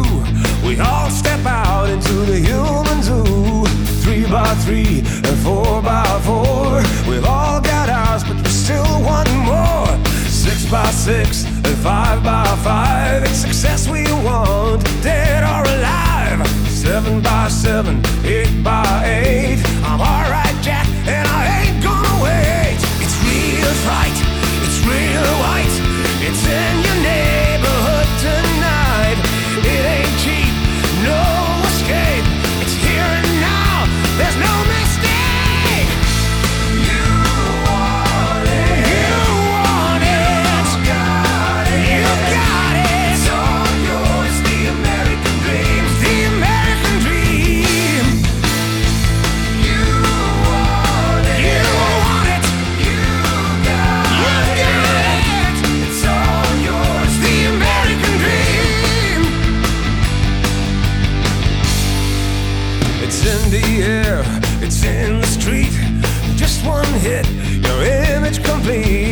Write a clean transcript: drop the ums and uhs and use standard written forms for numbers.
We all step out into the human zoo. 3 by 3 and 4 by 4. We've all got ours, but we still want more. 6 by 6 and 5 by 5. It's success we want, dead or alive. 7 by 7, 8 by 8. I'm alright, Jack, and I ain't gonna wait. It's real fright, it's real white. It's in your neighborhood tonight. It ain't cheap, no escape. It's here and now, there's no mistake. You want it, you want it, you got it, you got it. It's all yours, the American dream, the American dream. You want it, you want it, you got it. It's all yours, the American dream. It's in the air, it's in the street. Just one hit, your image complete.